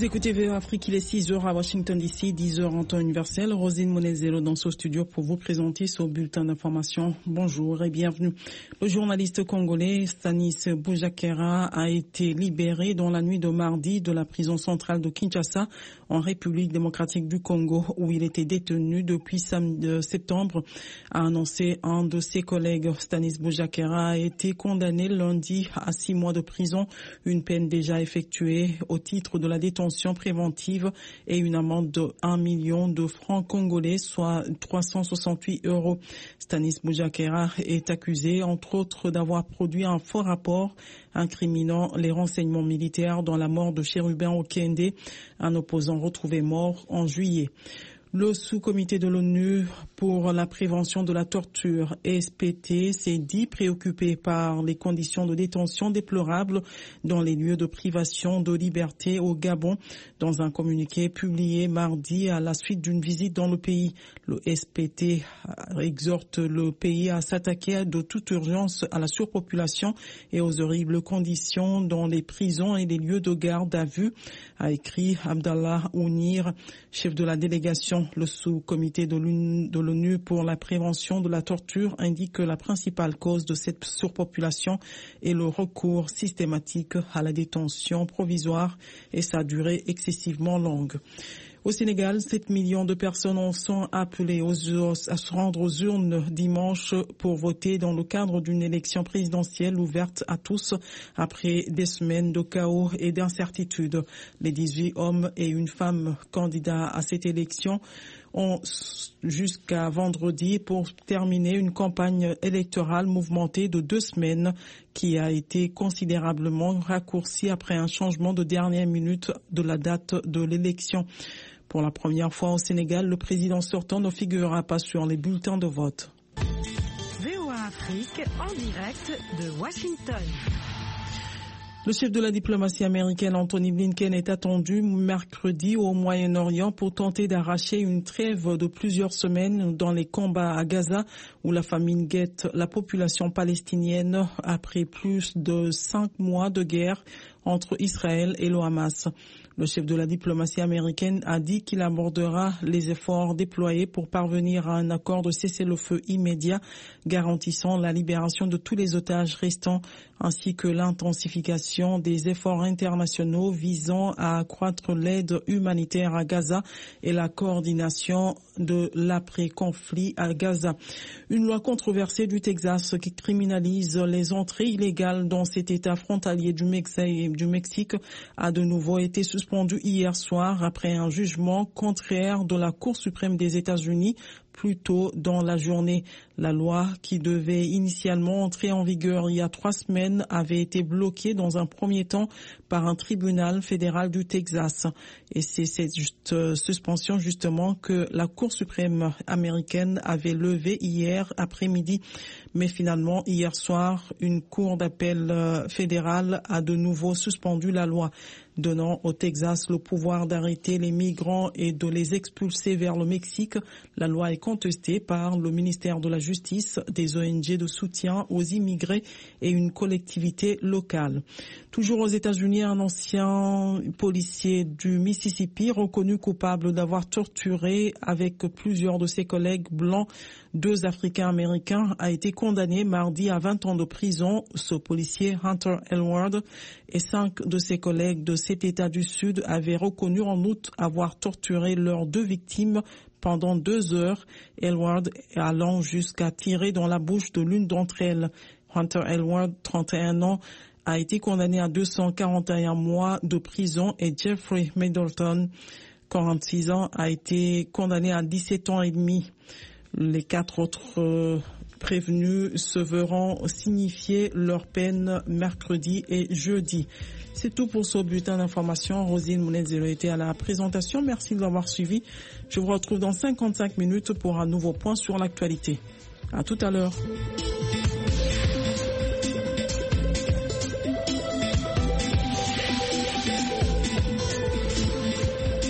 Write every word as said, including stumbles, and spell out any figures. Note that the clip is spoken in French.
Vous écoutez V O Afrique, il est six heures à Washington D C, dix heures en temps universel. Rosine Monezero dans ce studio pour vous présenter ce bulletin d'information. Bonjour et bienvenue. Le journaliste congolais Stanis Boujakera a été libéré dans la nuit de mardi de la prison centrale de Kinshasa en République démocratique du Congo où il était détenu depuis samedi, septembre, a annoncé un de ses collègues. Stanis Boujakera a été condamné lundi à six mois de prison, une peine déjà effectuée au titre de la détention préventive et une amende de un million de francs congolais, soit trois cent soixante-huit euros. Stanis Boujakera est accusé, entre autres, d'avoir produit un faux rapport incriminant les renseignements militaires dans la mort de Chérubin Okende, un opposant retrouvé mort en juillet. Le sous-comité de l'ONU pour la prévention de la torture, S P T, s'est dit préoccupé par les conditions de détention déplorables dans les lieux de privation de liberté au Gabon. Dans un communiqué publié mardi à la suite d'une visite dans le pays, le S P T exhorte le pays à s'attaquer de toute urgence à la surpopulation et aux horribles conditions dans les prisons et les lieux de garde à vue, a écrit Abdallah Ounir, chef de la délégation. Le sous-comité de l'ONU pour la prévention de la torture indique que la principale cause de cette surpopulation est le recours systématique à la détention provisoire et sa durée excessivement longue. Au Sénégal, sept millions de personnes sont appelées aux, à se rendre aux urnes dimanche pour voter dans le cadre d'une élection présidentielle ouverte à tous après des semaines de chaos et d'incertitude. Les dix-huit hommes et une femme candidats à cette élection ont jusqu'à vendredi pour terminer une campagne électorale mouvementée de deux semaines qui a été considérablement raccourcie après un changement de dernière minute de la date de l'élection. Pour la première fois au Sénégal, le président sortant ne figurera pas sur les bulletins de vote. V O A Afrique en direct de Washington. Le chef de la diplomatie américaine, Anthony Blinken, est attendu mercredi au Moyen-Orient pour tenter d'arracher une trêve de plusieurs semaines dans les combats à Gaza, où la famine guette la population palestinienne après plus de cinq mois de guerre entre Israël et le Hamas. Le chef de la diplomatie américaine a dit qu'il abordera les efforts déployés pour parvenir à un accord de cessez-le-feu immédiat garantissant la libération de tous les otages restants ainsi que l'intensification des efforts internationaux visant à accroître l'aide humanitaire à Gaza et la coordination de l'après-conflit à Gaza. Une loi controversée du Texas qui criminalise les entrées illégales dans cet État frontalier du Mexique a de nouveau été suspendue hier soir après un jugement contraire de la Cour suprême des États-Unis plus tôt dans la journée. La loi, qui devait initialement entrer en vigueur il y a trois semaines, avait été bloquée dans un premier temps par un tribunal fédéral du Texas. Et c'est cette juste, euh, suspension justement que la Cour suprême américaine avait levée hier après-midi. Mais finalement, hier soir, une cour d'appel euh, fédérale a de nouveau suspendu la loi, donnant au Texas le pouvoir d'arrêter les migrants et de les expulser vers le Mexique. La loi est contestée par le ministère de la Justice, des O N G de soutien aux immigrés et une collectivité locale. Toujours aux États-Unis, un ancien policier du Mississippi reconnu coupable d'avoir torturé avec plusieurs de ses collègues blancs deux Africains-Américains a été condamné mardi à vingt ans de prison. Ce policier, Hunter Elward, et cinq de ses collègues de cet État du Sud avaient reconnu en août avoir torturé leurs deux victimes pendant deux heures, Elward allant jusqu'à tirer dans la bouche de l'une d'entre elles. Hunter Elward, trente et un ans, a été condamné à deux cent quarante et un mois de prison et Jeffrey Middleton, quarante-six ans, a été condamné à dix-sept ans et demi. Les quatre autres euh, prévenus se verront signifier leur peine mercredi et jeudi. C'est tout pour ce bulletin d'information. Rosine Mounezero était à la présentation. Merci de l'avoir suivi. Je vous retrouve dans cinquante-cinq minutes pour un nouveau point sur l'actualité. À tout à l'heure.